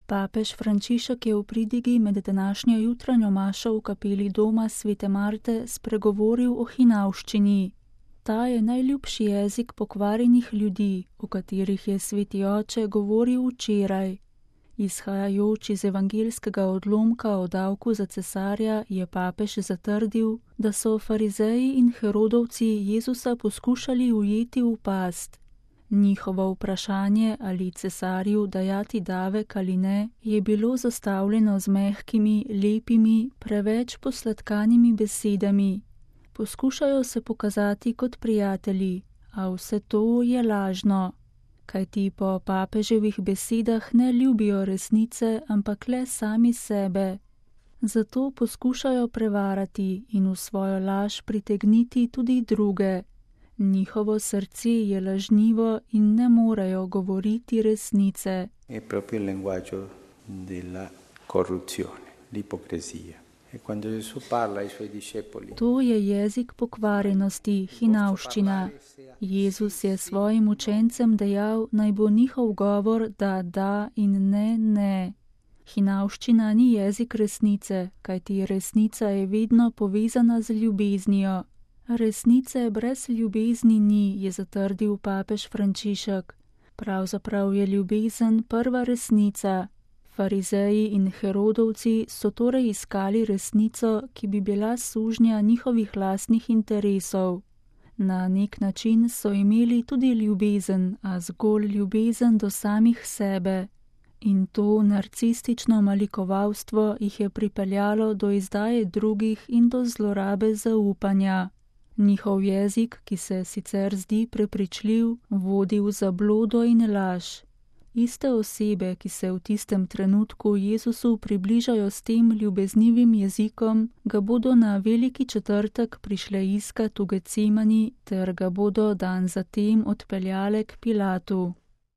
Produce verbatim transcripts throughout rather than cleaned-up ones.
Papež Frančišek je v pridigi med današnjo jutranjo mašo v kapeli doma svete Marte spregovoril o hinavščini. Ta je najljubši jezik pokvarjenih ljudi, o katerih je sveti oče govoril včeraj. Izhajajoč iz evangeljskega odlomka o davku za cesarja je papež zatrdil, da so farizeji in herodovci Jezusa poskušali ujeti v past. Njihovo vprašanje, ali cesarju dajati davek ali ne, je bilo zastavljeno z mehkimi, lepimi, preveč posladkanimi besedami. Poskušajo se pokazati kot prijatelji, a vse to je lažno. Kajti po papeževih besedah ne ljubijo resnice, ampak le sami sebe. Zato poskušajo prevarati in v svojo laž pritegniti tudi druge. Njihovo srce je lažnivo in ne morejo govoriti resnice. Je proprio il linguaggio della corruzione, l'ipocrisia. E quando Gesù parla ai suoi discepoli, to je jezik pokvarjenosti, hinavščina. Jezus je svojim učencem dejal, naj bo njihov govor da, da in ne, ne. Hinavščina ni jezik resnice, kajti resnica je vedno povezana z ljubeznijo. Resnice brez ljubezni ni, je zatrdil papež Frančišek. Pravzaprav je ljubezen prva resnica. Farizeji in herodovci so torej iskali resnico, ki bi bila sužnja njihovih lastnih interesov. Na nek način so imeli tudi ljubezen, a zgolj ljubezen do samih sebe. In to narcistično malikovalstvo jih je pripeljalo do izdaje drugih in do zlorabe zaupanja. Njihov jezik, ki se sicer zdi prepričljiv, vodi v zablodo in laž. Iste osebe, ki se v tistem trenutku Jezusu približajo s tem ljubeznivim jezikom, ga bodo na veliki četrtek prišle iskat v Gecimani ter ga bodo dan zatem odpeljale k Pilatu.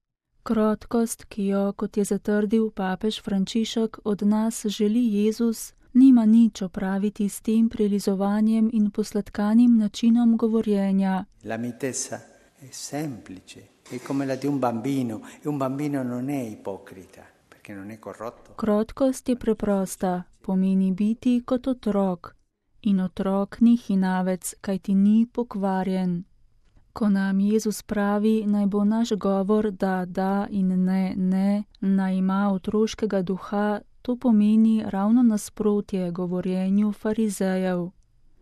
Krotkost, ki jo, kot je zatrdil papež Frančišek, od nas želi Jezus, nima nič opraviti s tem prilizovanjem in posladkanim načinom govorjenja. La mitezza è semplice. È come la di un bambino, e un bambino non è ipocrita, perché non è corrotto. Krotkost je preprosta, pomeni biti kot otrok. In otrok ni hinavec, kajti ni pokvarjen. Ko nam Jezus pravi, naj bo naš govor da, da in ne, ne, naj ima otroškega duha, to pomeni ravno nasprotje govorjenju farizejev.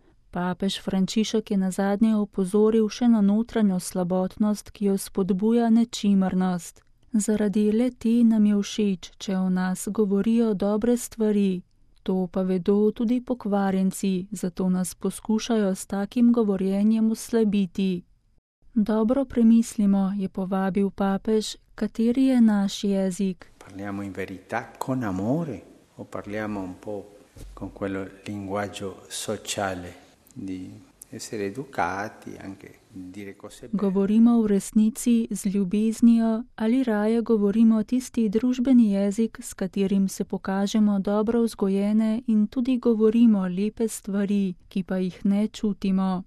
Papež Frančišek je nazadnje opozoril še na notranjo slabotnost, ki jo spodbuja nečimrnost. Zaradi le te nam je všeč, če o nas govorijo dobre stvari. To pa vedo tudi pokvarjenci, zato nas poskušajo s takim govorjenjem oslabiti. Dobro premislimo, je povabil papež, kateri je naš jezik. Parliamo in verità con amore o parliamo un po' con quello linguaggio sociale di essere educati, anche dire cose belle. Govorimo v resnici z ljubeznijo ali raje govorimo tisti družbeni jezik, s katerim se pokažemo dobro vzgojene in tudi govorimo lepe stvari, ki pa jih ne čutimo.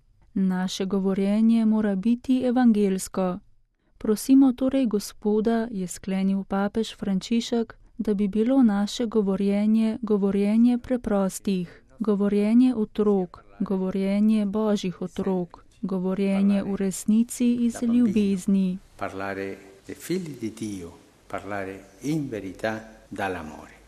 Naše govorjenje mora biti evangelsko. Prosimo torej Gospoda, je sklenil papež Frančišek, da bi bilo naše govorjenje govorjenje preprostih, govorjenje otrok, govorjenje božjih otrok, govorjenje v resnici iz ljubezni. Parlare dei figli di Dio, parlare in verità dall'amore.